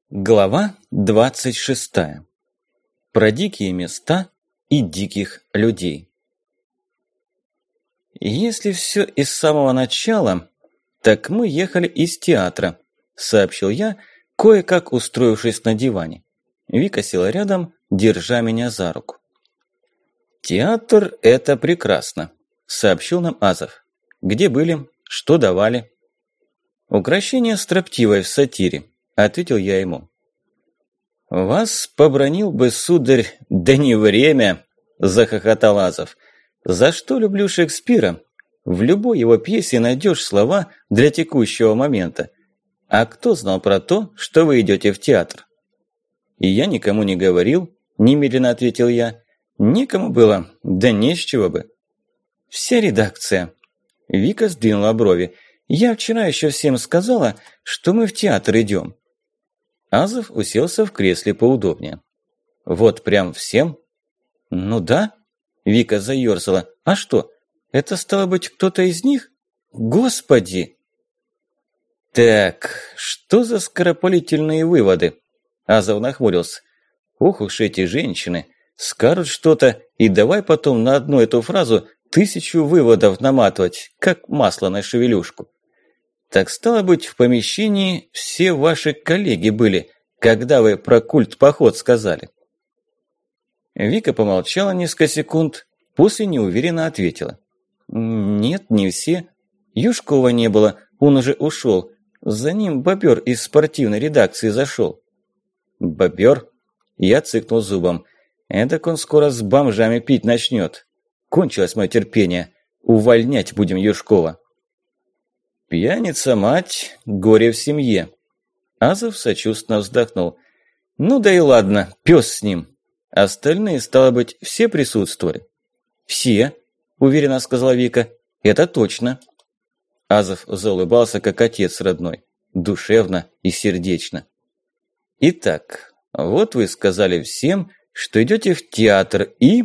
Глава 26. Про дикие места и диких людей. Если все из самого начала, так мы ехали из театра, сообщил я, кое-как устроившись на диване. Вика села рядом, держа меня за руку. Театр – это прекрасно, сообщил нам Азов. Где были? Что давали? Укрощение строптивой в сатире. Ответил я ему. «Вас побранил бы, сударь, да не время!» – захохотал Азов. «За что люблю Шекспира? В любой его пьесе найдешь слова для текущего момента. А кто знал про то, что вы идете в театр?» «И я никому не говорил», – немедленно ответил я. «Некому было, да не с чего бы». «Вся редакция». Вика сдвинула брови. «Я вчера еще всем сказала, что мы в театр идем». Азов уселся в кресле поудобнее. «Вот прям всем?» «Ну да», – Вика заёрзала. «А что, это стало быть кто-то из них? Господи!» «Так, что за скоропалительные выводы?» Азов нахмурился. «Ох уж эти женщины, скажут что-то, и давай потом на одну эту фразу 1000 выводов наматывать, как масло на шевелюшку. Так стало быть, в помещении все ваши коллеги были, когда вы про культ-поход сказали». Вика помолчала несколько секунд, после неуверенно ответила. «Нет, не все. Юшкова не было, он уже ушел. За ним бобер из спортивной редакции зашел». «Бобер?» Я цыкнул зубом. «Эдак он скоро с бомжами пить начнет. Кончилось мое терпение. Увольнять будем Юшкова». «Пьяница мать, горе в семье». Азов сочувственно вздохнул. «Ну да и ладно, пес с ним. Остальные, стало быть, все присутствовали?» «Все», – уверенно сказала Вика. «Это точно». Азов заулыбался, как отец родной, душевно и сердечно. «Итак, вот вы сказали всем, что идете в театр и...»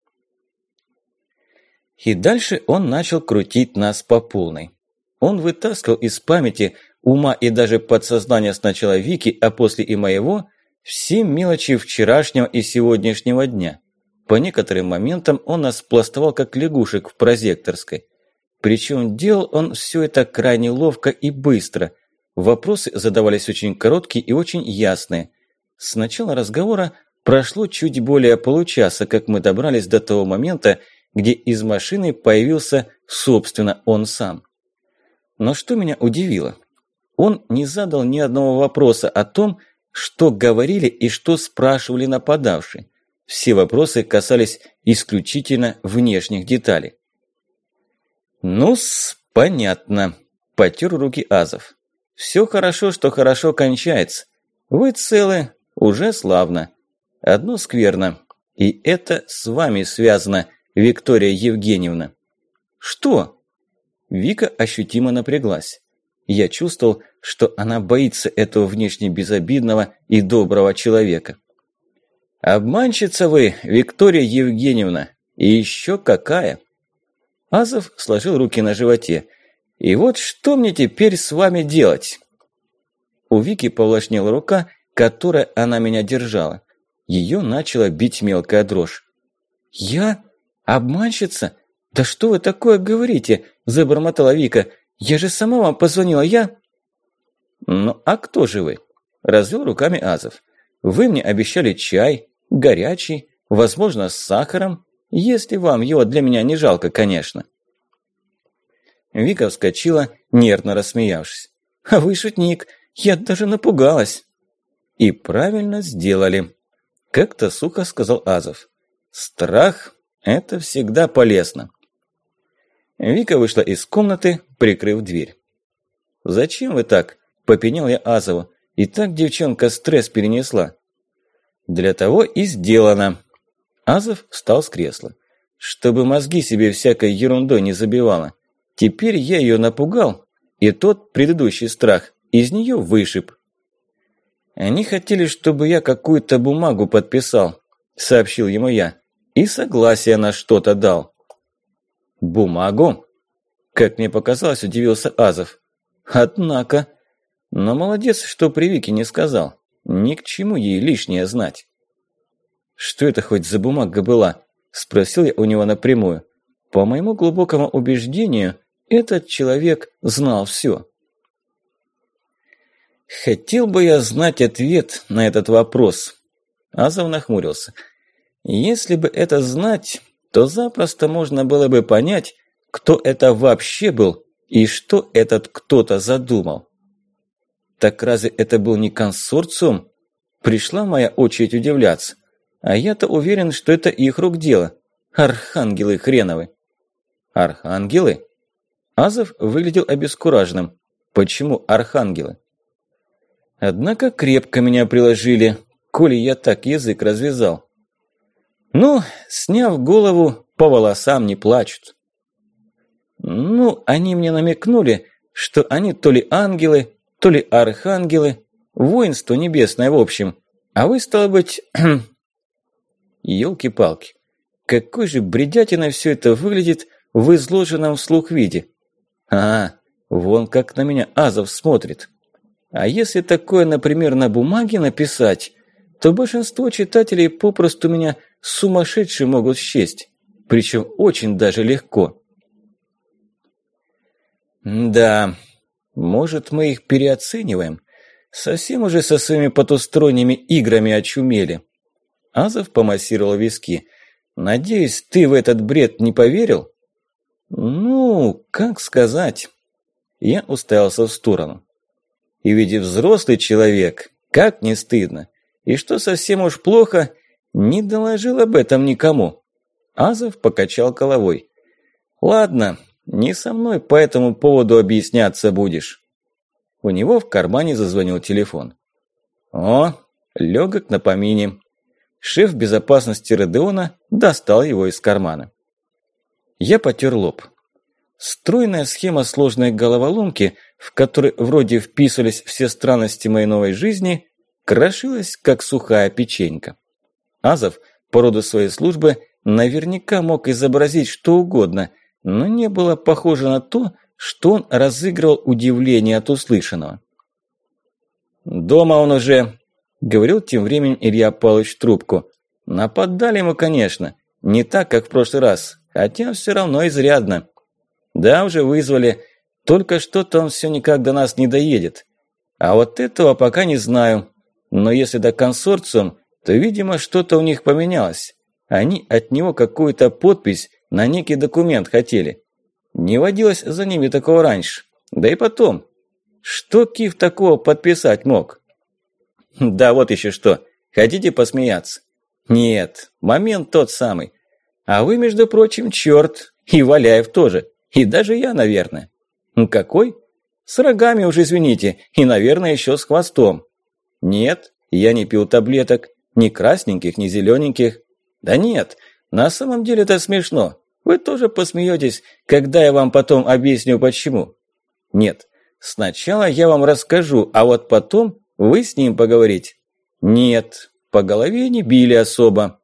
И дальше он начал крутить нас по полной. Он вытаскивал из памяти, ума и даже подсознания сначала Вики, а после и моего, все мелочи вчерашнего и сегодняшнего дня. По некоторым моментам он нас пластовал, как лягушек в прозекторской. Причем делал он все это крайне ловко и быстро. Вопросы задавались очень короткие и очень ясные. С начала разговора прошло чуть более получаса, как мы добрались до того момента, где из машины появился, собственно, он сам. Но что меня удивило? Он не задал ни одного вопроса о том, что говорили и что спрашивали нападавшие. Все вопросы касались исключительно внешних деталей. «Ну-с, понятно», – потер руки Азов. «Все хорошо, что хорошо кончается. Вы целы, уже славно. Одно скверно, и это с вами связано, Виктория Евгеньевна». «Что?» Вика ощутимо напряглась. Я чувствовал, что она боится этого внешне безобидного и доброго человека. «Обманщица вы, Виктория Евгеньевна, и еще какая!» Азов сложил руки на животе. «И вот что мне теперь с вами делать?» У Вики повлажнела рука, которой она меня держала. Ее начала бить мелкая дрожь. «Я? Обманщица? Да что вы такое говорите?» – забормотала Вика. «Я же сама вам позвонила, я...» «Ну, а кто же вы?» – развел руками Азов. «Вы мне обещали чай, горячий, возможно, с сахаром, если вам его для меня не жалко, конечно». Вика вскочила, нервно рассмеявшись. «А вы шутник, я даже напугалась». «И правильно сделали», – как-то сухо сказал Азов. «Страх – это всегда полезно». Вика вышла из комнаты, прикрыв дверь. «Зачем вы так?» – попенял я Азову. «И так девчонка стресс перенесла». «Для того и сделано». Азов встал с кресла. «Чтобы мозги себе всякой ерундой не забивала. Теперь я ее напугал, и тот предыдущий страх из нее вышиб». «Они хотели, чтобы я какую-то бумагу подписал», – сообщил ему я, – «и согласие на что-то дал». «Бумагу?» Как мне показалось, удивился Азов. «Однако. Но молодец, что при Вике не сказал. Ни к чему ей лишнее знать. «Что это хоть за бумага была?» – спросил я у него напрямую. По моему глубокому убеждению, этот человек знал все. Хотел бы я знать ответ на этот вопрос. Азов нахмурился. Если бы это знать, то запросто можно было бы понять, кто это вообще был и что этот кто-то задумал. Так разве это был не консорциум? Пришла моя очередь удивляться. А я-то уверен, что это их рук дело. Архангелы хреновы. Архангелы? Азов выглядел обескураженным. Почему архангелы? Однако крепко меня приложили, коли я так язык развязал. Ну, сняв голову, по волосам не плачут. Ну, они мне намекнули, что они то ли ангелы, то ли архангелы, воинство небесное в общем. А вы, стало быть... Ёлки-палки, какой же бредятиной все это выглядит в изложенном вслух виде. Вон как на меня Азов смотрит. А если такое, например, на бумаге написать, то большинство читателей попросту меня сумасшедшим могут счесть. Причем очень даже легко. Да, может, мы их переоцениваем? Совсем уже со своими потусторонними играми очумели. Азов помассировал виски. Надеюсь, ты в этот бред не поверил? Ну, как сказать? Я уставился в сторону. И ведь и взрослый человек, как не стыдно. И что совсем уж плохо, не доложил об этом никому. Азов покачал головой. Ладно, не со мной по этому поводу объясняться будешь. У него в кармане зазвонил телефон. О, легок на помине. Шеф безопасности Родеона достал его из кармана. Я потер лоб. Стройная схема сложной головоломки, в которой вроде вписывались все странности моей новой жизни, крошилась, как сухая печенька. Азов, по роду своей службы, наверняка мог изобразить что угодно, но не было похоже на то, что он разыгрывал удивление от услышанного. «Дома он уже», – говорил тем временем Илья Павлович в трубку. «Нападали ему, конечно, не так, как в прошлый раз, хотя все равно изрядно. Да, уже вызвали, только что-то он все никак до нас не доедет. А вот этого пока не знаю, но если до консорциум, то, видимо, что-то у них поменялось. Они от него какую-то подпись на некий документ хотели. Не водилось за ними такого раньше. Да и потом, что Киф такого подписать мог? Да вот еще что, хотите посмеяться? Нет, момент тот самый. А вы, между прочим, черт, и Валяев тоже, и даже я, наверное. Какой? С рогами уж, извините, и, наверное, еще с хвостом. Нет, я не пил таблеток, ни красненьких, ни зелененьких. Да нет, на самом деле это смешно. Вы тоже посмеетесь, когда я вам потом объясню почему. Нет, сначала я вам расскажу, а вот потом вы с ним поговорите. Нет, по голове не били особо.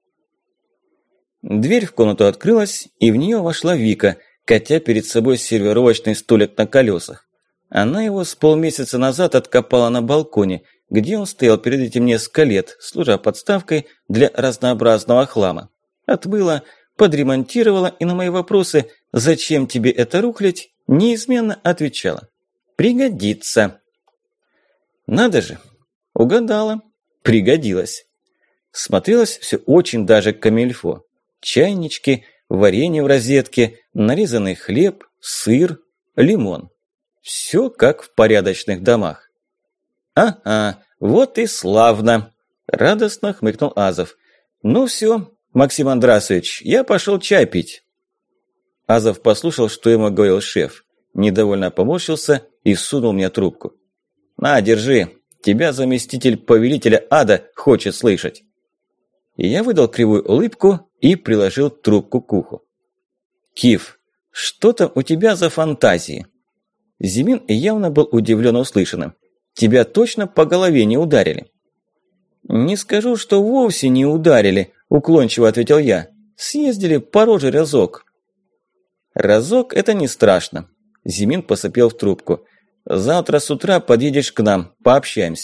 Дверь в комнату открылась, и в нее вошла Вика, катя перед собой сервировочный столик на колесах. Она его с полмесяца назад откопала на балконе, где он стоял перед этим несколько лет, служа подставкой для разнообразного хлама. Отмыла, подремонтировала и на мои вопросы «Зачем тебе это рухлядь?» неизменно отвечала «Пригодится». Надо же, угадала, пригодилась. Смотрелось все очень даже камильфо. Чайнички, варенье в розетке, нарезанный хлеб, сыр, лимон. Все как в порядочных домах. «Ага, вот и славно!» – радостно хмыкнул Азов. «Ну все, Максим Андрасович, я пошел чай пить». Азов послушал, что ему говорил шеф. Недовольно поморщился и сунул мне трубку. «На, держи, тебя заместитель повелителя ада хочет слышать». И я выдал кривую улыбку и приложил трубку к уху. «Киф, что там у тебя за фантазии?» Зимин явно был удивлен услышанным. «Тебя точно по голове не ударили?» «Не скажу, что вовсе не ударили», – уклончиво ответил я. «Съездили по роже разок». «Разок – это не страшно», – Зимин посопел в трубку. «Завтра с утра подъедешь к нам, пообщаемся.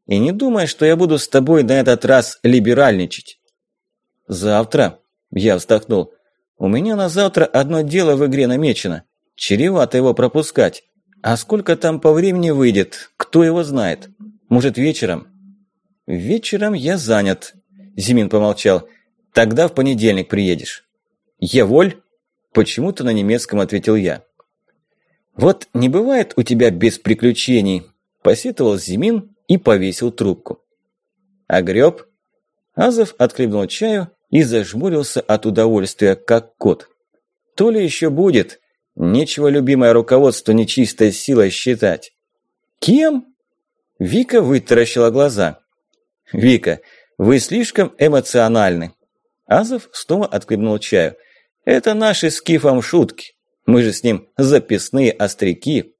И не думай, что я буду с тобой на этот раз либеральничать. Завтра, я вздохнул, у меня на завтра одно дело в игре намечено. Чревато его пропускать. А сколько там по времени выйдет, кто его знает? Может, вечером? Вечером я занят. Зимин помолчал. Тогда в понедельник приедешь. Еволь? Почему-то на немецком ответил я. Вот не бывает у тебя без приключений, посетовал Зимин и повесил трубку. Огреб? Азов отхлебнул чаю и зажмурился от удовольствия, как кот. То ли еще будет, нечего любимое руководство нечистой силой считать. Кем? Вика вытаращила глаза. Вика, вы слишком эмоциональны. Азов снова отхлебнул чаю. Это наши с Кифом шутки. Мы же с ним записные остряки.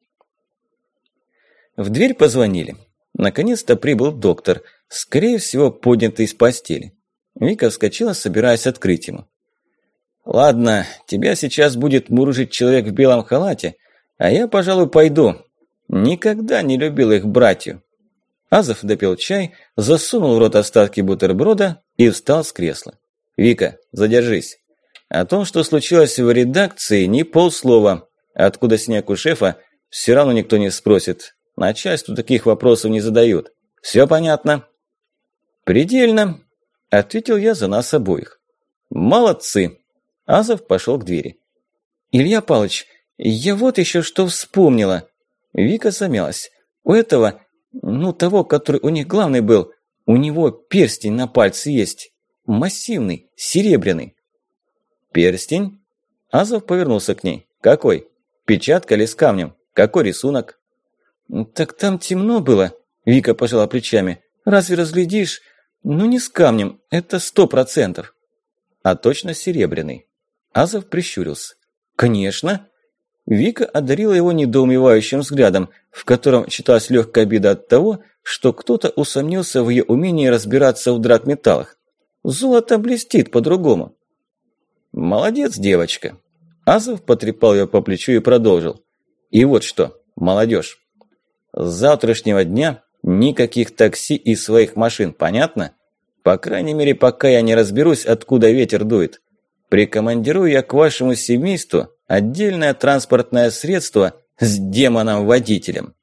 В дверь позвонили. Наконец-то прибыл доктор, скорее всего, поднятый с постели. Вика вскочила, собираясь открыть ему. «Ладно, тебя сейчас будет мурыжить человек в белом халате, а я, пожалуй, пойду. Никогда не любил их братью». Азов допил чай, засунул в рот остатки бутерброда и встал с кресла. «Вика, задержись. О том, что случилось в редакции, ни полслова. Откуда снег у шефа, все равно никто не спросит. Начальству таких вопросов не задают. Все понятно?» «Предельно», – ответил я за нас обоих. «Молодцы». Азов пошел к двери. «Илья Павлович, я вот еще что вспомнила». Вика замялась. «У этого, того, который у них главный был, у него перстень на пальце есть. Массивный, серебряный». «Перстень?» Азов повернулся к ней. «Какой? Печатка или с камнем? Какой рисунок?» «Так там темно было», – Вика пожала плечами. «Разве разглядишь? Не с камнем, это 100%. «А точно серебряный?» Азов прищурился. «Конечно». Вика одарила его недоумевающим взглядом, в котором читалась легкая обида от того, что кто-то усомнился в ее умении разбираться в драгметаллах. Золото блестит по-другому. «Молодец, девочка». Азов потрепал ее по плечу и продолжил. «И вот что, молодежь. С завтрашнего дня никаких такси и своих машин, понятно? По крайней мере, пока я не разберусь, откуда ветер дует. Прикомандирую я к вашему семейству отдельное транспортное средство с демоном-водителем».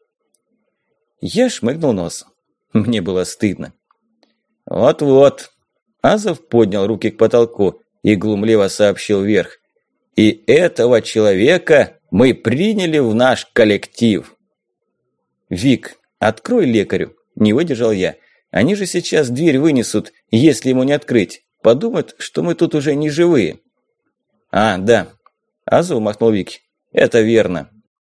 Я шмыгнул носом. Мне было стыдно. «Вот-вот». Азов поднял руки к потолку и глумливо сообщил вверх. «И этого человека мы приняли в наш коллектив». «Вик, открой лекарю», – не выдержал я. «Они же сейчас дверь вынесут, если ему не открыть. Подумают, что мы тут уже не живые». «А, да», – Азов махнул Вике. «Это верно».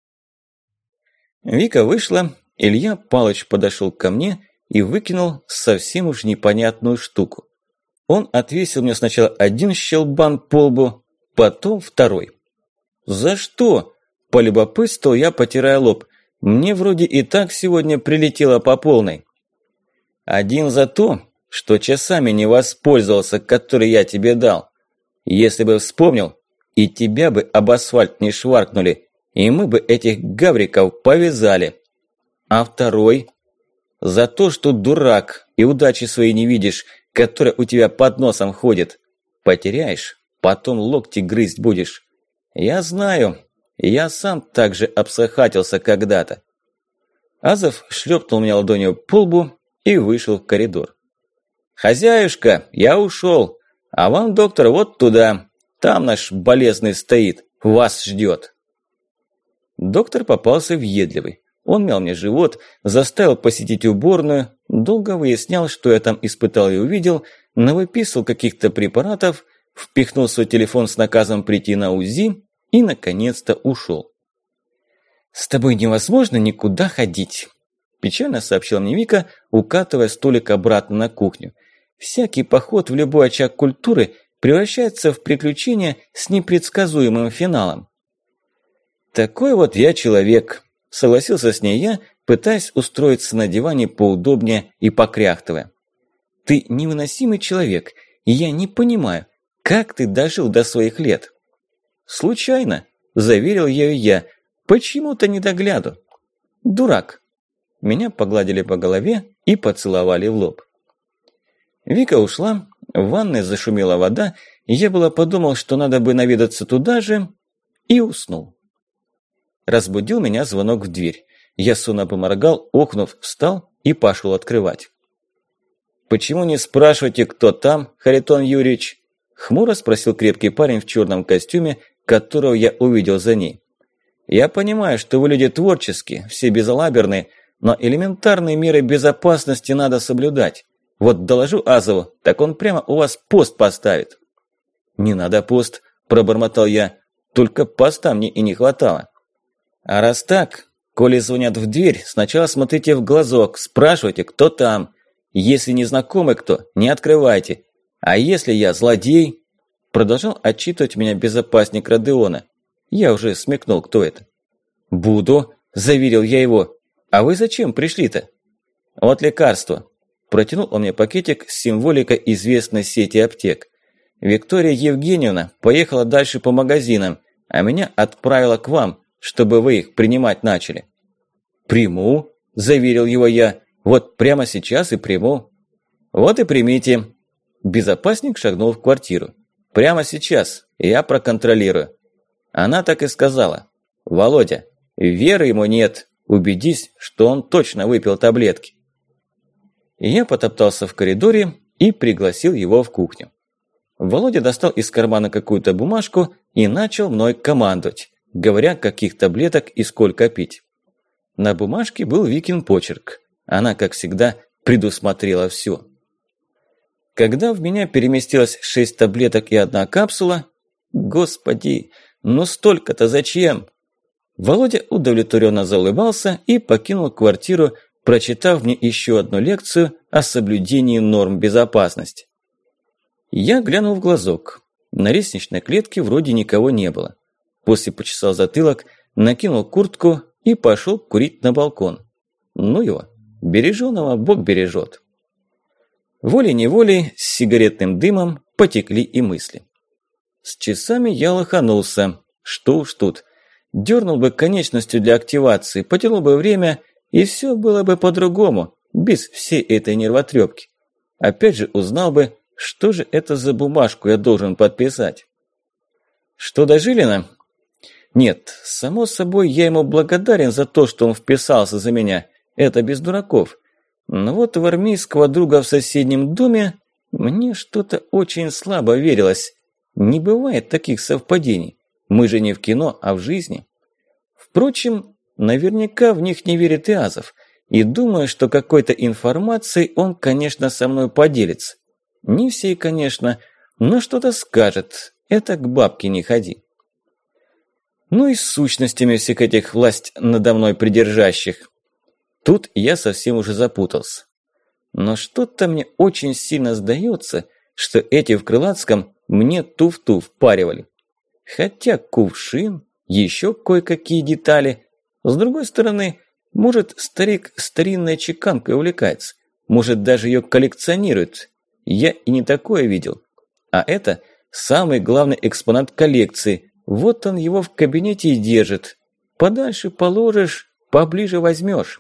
Вика вышла, Илья Палыч подошел ко мне и выкинул совсем уж непонятную штуку. Он отвесил мне сначала один щелбан по лбу, потом второй. «За что?» – полюбопытствовал я, потирая лоб. «Мне вроде и так сегодня прилетело по полной». «Один за то, что часами не воспользовался, который я тебе дал. Если бы вспомнил, и тебя бы об асфальт не шваркнули, и мы бы этих гавриков повязали. А второй? За то, что дурак и удачи своей не видишь, которая у тебя под носом ходит. Потеряешь, потом локти грызть будешь. Я знаю, я сам так же обсахатился когда-то». Азов шлепнул меня ладонью по лбу и вышел в коридор. «Хозяюшка, я ушел, а вам, доктор, вот туда. Там наш болезный стоит, вас ждет». Доктор попался въедливый. Он мял мне живот, заставил посетить уборную, долго выяснял, что я там испытал и увидел, навыписал каких-то препаратов, впихнул свой телефон с наказом прийти на УЗИ и, наконец-то, ушел. «С тобой невозможно никуда ходить», – печально сообщила мне Вика, укатывая столик обратно на кухню. «Всякий поход в любой очаг культуры превращается в приключение с непредсказуемым финалом». «Такой вот я человек», – согласился с ней я, пытаясь устроиться на диване поудобнее и покряхтывая. «Ты невыносимый человек, и я не понимаю, как ты дожил до своих лет?» «Случайно», – заверил ее я, – «почему-то недогляду». «Дурак». Меня погладили по голове и поцеловали в лоб. Вика ушла, в ванной зашумела вода, и я было подумал, что надо бы наведаться туда же, и уснул. Разбудил меня звонок в дверь. Я сонно поморгал, охнув, встал и пошел открывать. «Почему не спрашиваете, кто там, Харитон Юрьевич?» Хмуро спросил крепкий парень в черном костюме, которого я увидел за ней. «Я понимаю, что вы люди творческие, все безалаберные, но элементарные меры безопасности надо соблюдать. Вот доложу Азову, так он прямо у вас пост поставит». «Не надо пост», – пробормотал я, – «только поста мне и не хватало». «А раз так, коли звонят в дверь, сначала смотрите в глазок, спрашивайте, кто там. Если незнакомый кто, не открывайте. А если я злодей?» Продолжал отчитывать меня безопасник Родеона. Я уже смекнул, кто это. «Буду», – заверил я его. «А вы зачем пришли-то?» «Вот лекарство». Протянул он мне пакетик с символикой известной сети аптек. «Виктория Евгеньевна поехала дальше по магазинам, а меня отправила к вам, чтобы вы их принимать начали». «Приму», – заверил его я. «Вот прямо сейчас и приму». «Вот и примите». Безопасник шагнул в квартиру. «Прямо сейчас, я проконтролирую». Она так и сказала. «Володя, веры ему нет, убедись, что он точно выпил таблетки». Я потоптался в коридоре и пригласил его в кухню. Володя достал из кармана какую-то бумажку и начал мной командовать, говоря, каких таблеток и сколько пить. На бумажке был Викин почерк. Она, как всегда, предусмотрела все. Когда в меня переместилось 6 таблеток и 1 капсула, господи, ну столько-то зачем? Володя удовлетворенно заулыбался и покинул квартиру, прочитав мне еще одну лекцию о соблюдении норм безопасности. Я глянул в глазок. На лестничной клетке вроде никого не было. После почесал затылок, накинул куртку и пошел курить на балкон. Ну его, береженого Бог бережет. Волей-неволей с сигаретным дымом потекли и мысли. С часами я лоханулся. Что уж тут. Дернул бы конечностью для активации, потянул бы время, и все было бы по-другому, без всей этой нервотрепки. Опять же узнал бы, что же это за бумажку я должен подписать. Что до Жилина? Нет, само собой, я ему благодарен за то, что он вписался за меня. Это без дураков. Но вот в армейского друга в соседнем доме мне что-то очень слабо верилось. Не бывает таких совпадений. Мы же не в кино, а в жизни. Впрочем, наверняка в них не верит и Азов. И думаю, что какой-то информацией он, конечно, со мной поделится. Не всей, конечно, но что-то скажет. Это к бабке не ходи. Ну и с сущностями всех этих власть надо мной придержащих. Тут я совсем уже запутался. Но что-то мне очень сильно сдается, что эти в Крылатском мне туфту впаривали. Хотя кувшин, еще кое-какие детали. С другой стороны, может, старик старинной чеканкой увлекается. Может, даже ее коллекционирует. Я и не такое видел. А это самый главный экспонат коллекции. Вот он его в кабинете и держит. Подальше положишь, поближе возьмешь.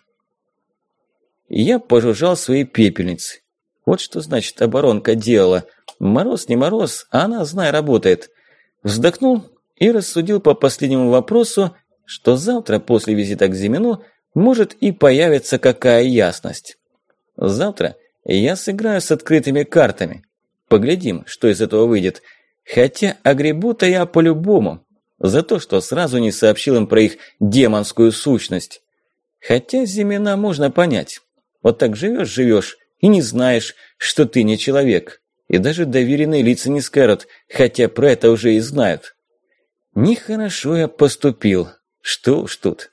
Я пожужжал своей пепельницей. Вот что значит оборонка делала. Мороз не мороз, а она, знай, работает. Вздохнул и рассудил по последнему вопросу, что завтра после визита к Зимину может и появится какая ясность. Завтра я сыграю с открытыми картами. Поглядим, что из этого выйдет. Хотя огребу-то я по-любому. За то, что сразу не сообщил им про их демонскую сущность. Хотя Зимина можно понять. Вот так живешь и не знаешь, что ты не человек. И даже доверенные лица не скажут, хотя про это уже и знают. Нехорошо я поступил. Что уж тут.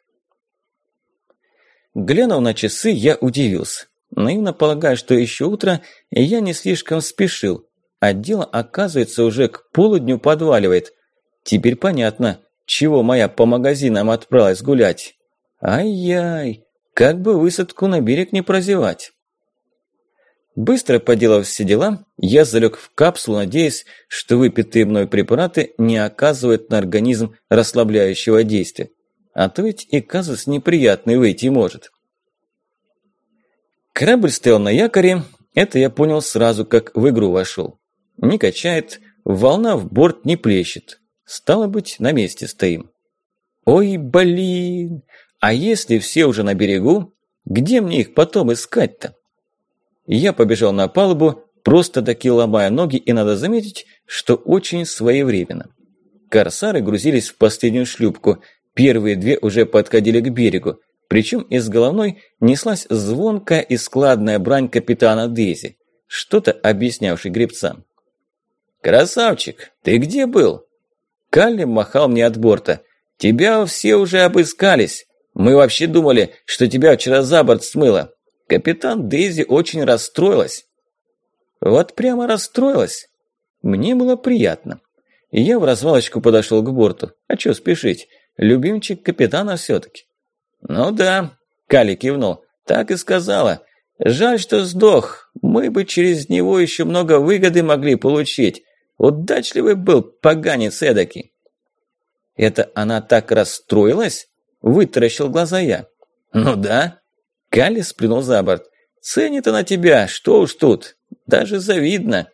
Глянув на часы, я удивился. Наивно полагая, что еще утро, я не слишком спешил. А дело, оказывается, уже к полудню подваливает. Теперь понятно, чего моя по магазинам отправилась гулять. Ай-яй, как бы высадку на берег не прозевать. Быстро поделав все дела, я залег в капсулу, надеясь, что выпитые мной препараты не оказывают на организм расслабляющего действия. А то ведь и казус неприятный выйти может. Корабль стоял на якоре, это я понял сразу, как в игру вошел. Не качает, волна в борт не плещет. Стало быть, на месте стоим. Ой, блин, а если все уже на берегу, где мне их потом искать-то? Я побежал на палубу, просто-таки ломая ноги, и надо заметить, что очень своевременно. Корсары грузились в последнюю шлюпку, первые две уже подходили к берегу, причем из головной неслась звонкая и складная брань капитана Дейзи, что-то объяснявший гребцам. «Красавчик, ты где был?» Калли махал мне от борта. «Тебя все уже обыскались. Мы вообще думали, что тебя вчера за борт смыло. Капитан Дейзи очень расстроилась». Вот прямо расстроилась. Мне было приятно. И я в развалочку подошел к борту. А чё спешить? Любимчик капитана все-таки. «Ну да», – Калли кивнул, – «так и сказала. Жаль, что сдох. Мы бы через него еще много выгоды могли получить. Удачливый был поганец эдакий». «Это она так расстроилась?» – вытаращил глаза я. «Ну да». Калли сплюнул за борт. «Ценит она тебя, что уж тут. Даже завидно».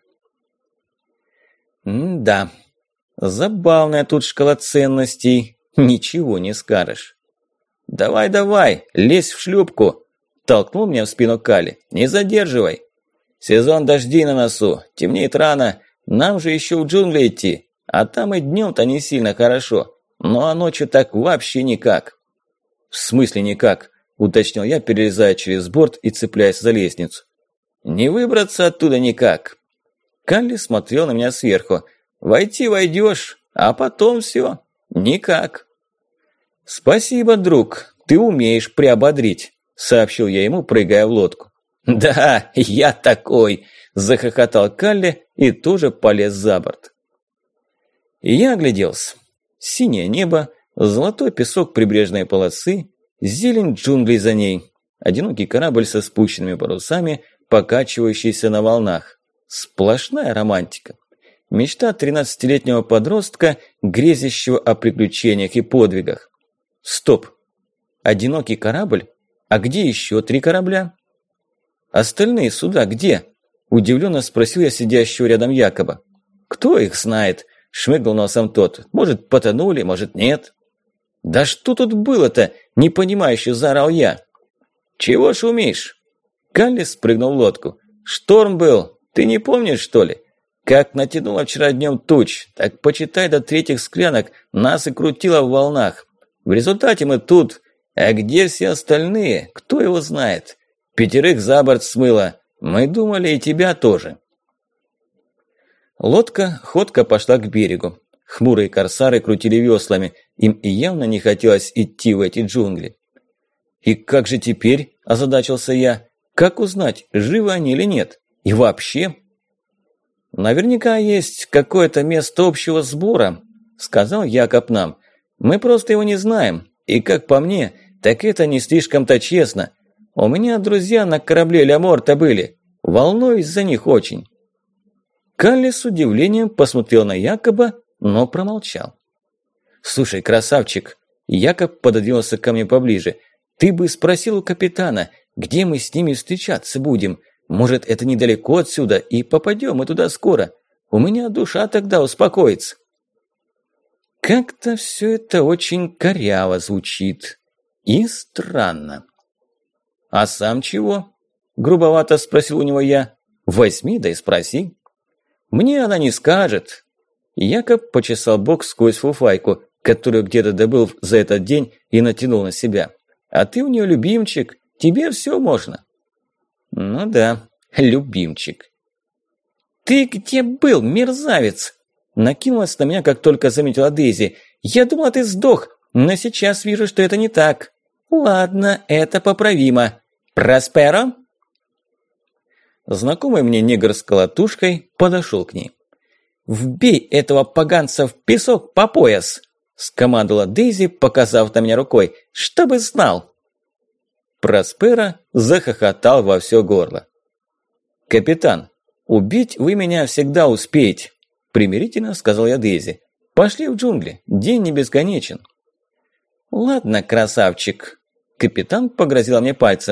«Да, забавная тут шкала ценностей. Ничего не скажешь». «Давай, давай, лезь в шлюпку!» – толкнул меня в спину Калли. «Не задерживай! Сезон дождей на носу, темнеет рано, нам же еще в джунгли идти, а там и днем-то не сильно хорошо, ну а ночью так вообще никак». «В смысле никак?» – уточнил я, перелезая через борт и цепляясь за лестницу. «Не выбраться оттуда никак». Калли смотрел на меня сверху. «Войти войдешь, а потом все. Никак». «Спасибо, друг, ты умеешь приободрить», – сообщил я ему, прыгая в лодку. «Да, я такой», – захохотал Калли и тоже полез за борт. И я огляделся. Синее небо, золотой песок прибрежной полосы, зелень джунглей за ней, одинокий корабль со спущенными парусами, покачивающийся на волнах. Сплошная романтика. Мечта 13-летнего подростка, грезящего о приключениях и подвигах. Стоп! Одинокий корабль? А где еще 3 корабля? Остальные суда где? Удивленно спросил я сидящего рядом Якоба. Кто их знает? Шмыгнул носом тот. Может, потонули, может, нет. Да что тут было-то? Непонимающе заорал я. Чего шумишь? Калли спрыгнул в лодку. Шторм был. Ты не помнишь, что ли? Как натянуло вчера днем туч, так почитай до 3 склянок, нас и крутило в волнах. В результате мы тут. А где все остальные? Кто его знает? 5 за борт смыло. Мы думали, и тебя тоже. Лодка ходко пошла к берегу. Хмурые корсары крутили веслами. Им и явно не хотелось идти в эти джунгли. «И как же теперь?» – озадачился я. «Как узнать, живы они или нет? И вообще?» «Наверняка есть какое-то место общего сбора», – сказал Якоб нам. «Мы просто его не знаем, и, как по мне, так это не слишком-то честно. У меня друзья на корабле Ля Морта были, волнуюсь за них очень». Калли с удивлением посмотрел на Якоба, но промолчал. «Слушай, красавчик», – Якоб пододвинулся ко мне поближе, – «ты бы спросил у капитана, где мы с ними встречаться будем? Может, это недалеко отсюда, и попадем мы туда скоро. У меня душа тогда успокоится». Как-то все это очень коряво звучит. И странно. «А сам чего?» – грубовато спросил у него я. «Возьми, да и спроси». «Мне она не скажет». Якоб почесал бок сквозь фуфайку, которую где-то добыл за этот день и натянул на себя. «А ты у нее любимчик, тебе все можно». «Ну да, любимчик». «Ты где был, мерзавец?» Накинулась на меня, как только заметила Дейзи. «Я думала, ты сдох, но сейчас вижу, что это не так. Ладно, это поправимо. Просперо?» Знакомый мне негр с колотушкой подошел к ней. «Вбей этого поганца в песок по пояс!» скомандовала Дейзи, показав на меня рукой. «Чтобы знал!» Проспера захохотал во все горло. «Капитан, убить вы меня всегда успеете!» примирительно сказал я Дейзи. «Пошли в джунгли, день не бесконечен». «Ладно, красавчик». Капитан погрозил мне пальцем.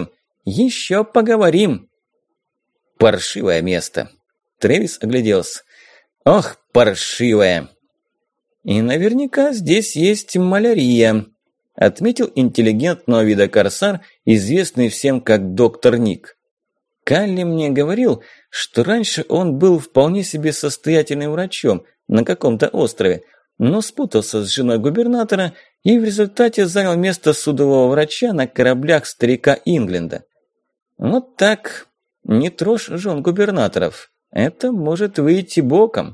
Еще поговорим. Паршивое место. Трэвис огляделся. Ох, паршивое. И наверняка здесь есть малярия, отметил интеллигентного вида корсар, известный всем как доктор Ник. Калли мне говорил, что раньше он был вполне себе состоятельным врачом на каком-то острове, но спутался с женой губернатора и в результате занял место судового врача на кораблях старика Ингленда. Вот так, не трожь жен губернаторов, это может выйти боком.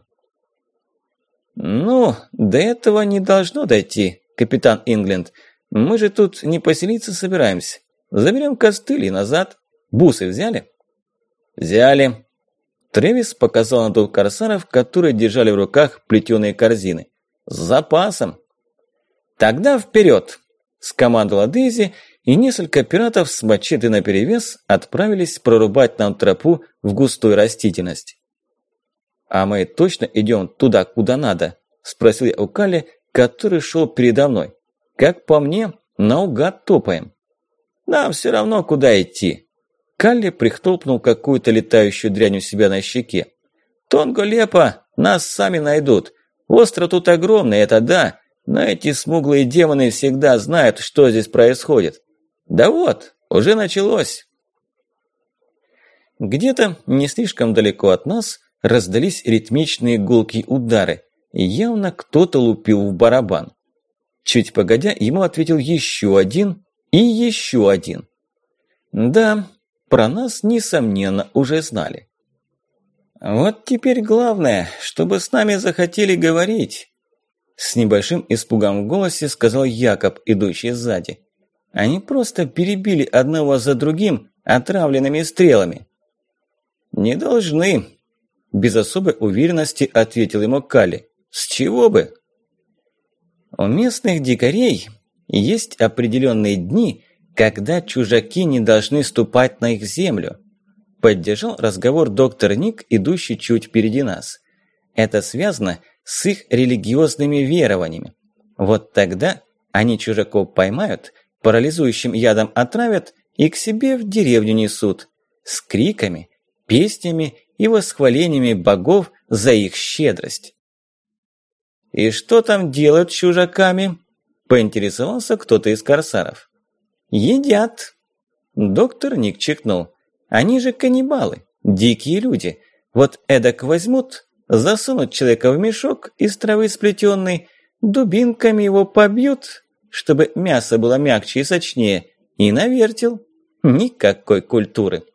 Ну, до этого не должно дойти, капитан Ингленд. Мы же тут не поселиться собираемся. Заберем костыль и назад. Бусы взяли? Взяли. Трэвис показал на двух корсаров, которые держали в руках плетеные корзины. С запасом. Тогда вперед, скомандовала Дейзи, и несколько пиратов с мачете наперевес отправились прорубать нам тропу в густой растительность. «А мы точно идем туда, куда надо?» – спросил я у Калли, который шел передо мной. «Как по мне, наугад топаем». «Нам все равно, куда идти». Калли прихлопнул какую-то летающую дрянь у себя на щеке. «Тонго-лепо, нас сами найдут. Остров тут огромный, это да, но эти смуглые демоны всегда знают, что здесь происходит. Да вот, уже началось». Где-то не слишком далеко от нас раздались ритмичные гулкие удары. Явно кто-то лупил в барабан. Чуть погодя, ему ответил еще один и еще один. Да, про нас, несомненно, уже знали. Вот теперь главное, чтобы с нами захотели говорить. С небольшим испугом в голосе сказал Якоб, идущий сзади. Они просто перебили одного за другим отравленными стрелами. Не должны. Без особой уверенности ответил ему Калли. С чего бы? У местных дикарей есть определенные дни, когда чужаки не должны ступать на их землю. Поддержал разговор доктор Ник, идущий чуть впереди нас. Это связано с их религиозными верованиями. Вот тогда они чужаков поймают, парализующим ядом отравят и к себе в деревню несут. С криками, песнями и восхвалениями богов за их щедрость. «И что там делают с чужаками?» – поинтересовался кто-то из корсаров. «Едят». Доктор Ник чихнул. «Они же каннибалы, дикие люди. Вот эдак возьмут, засунут человека в мешок из травы сплетенной, дубинками его побьют, чтобы мясо было мягче и сочнее, и навертел. Никакой культуры».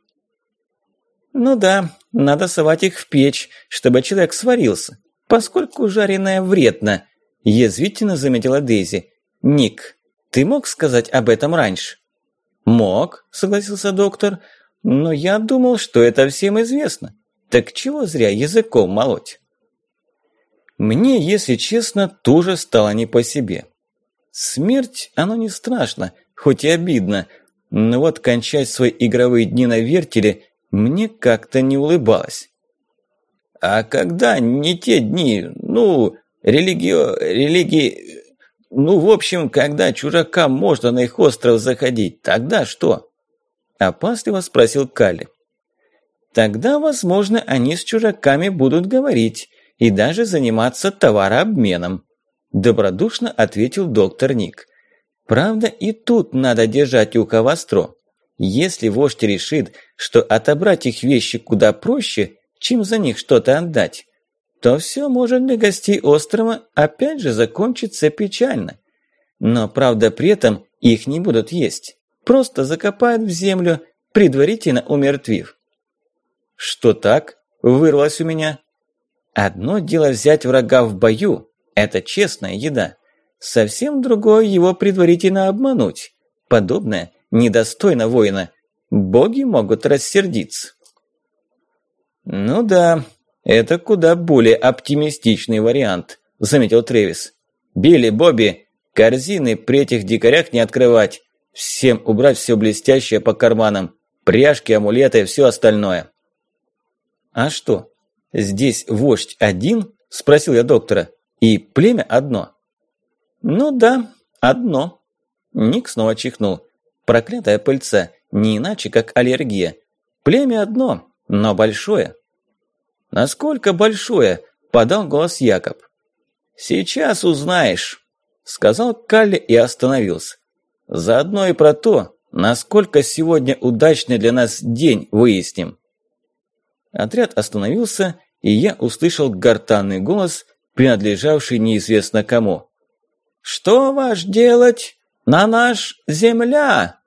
«Ну да, надо совать их в печь, чтобы человек сварился, поскольку жареное вредно», – язвительно заметила Дейзи. «Ник, ты мог сказать об этом раньше?» «Мог», – согласился доктор, – «но я думал, что это всем известно. Так чего зря языком молоть?» Мне, если честно, тоже стало не по себе. Смерть, оно не страшно, хоть и обидно, но вот кончать свои игровые дни на вертеле мне как-то не улыбалось. «А когда не те дни, ну, религии... Ну, в общем, когда чужакам можно на их остров заходить, тогда что?» Опасливо спросил Калли. «Тогда, возможно, они с чужаками будут говорить и даже заниматься товарообменом», добродушно ответил доктор Ник. «Правда, и тут надо держать ухо востро. Если вождь решит, что отобрать их вещи куда проще, чем за них что-то отдать, то все может для гостей острова опять же закончиться печально. Но, правда, при этом их не будут есть. Просто закопают в землю, предварительно умертвив». «Что так?» – вырвалось у меня. «Одно дело взять врага в бою, это честная еда. Совсем другое его предварительно обмануть. Подобное недостойно воина. Боги могут рассердиться». «Ну да, это куда более оптимистичный вариант», – заметил Трэвис. «Билли, Бобби, корзины при этих дикарях не открывать. Всем убрать все блестящее по карманам. Пряжки, амулеты и все остальное». «А что, здесь вождь один?» – спросил я доктора. «И племя одно?» «Ну да, одно». Ник снова чихнул. Проклятая пыльца. Не иначе, как аллергия. Племя одно, но большое. Насколько большое? Подал голос Якоб. Сейчас узнаешь, сказал Калли и остановился. Заодно и про то, насколько сегодня удачный для нас день, выясним. Отряд остановился, и я услышал гортанный голос, принадлежавший неизвестно кому. «Что ваш делать? На наш земля!»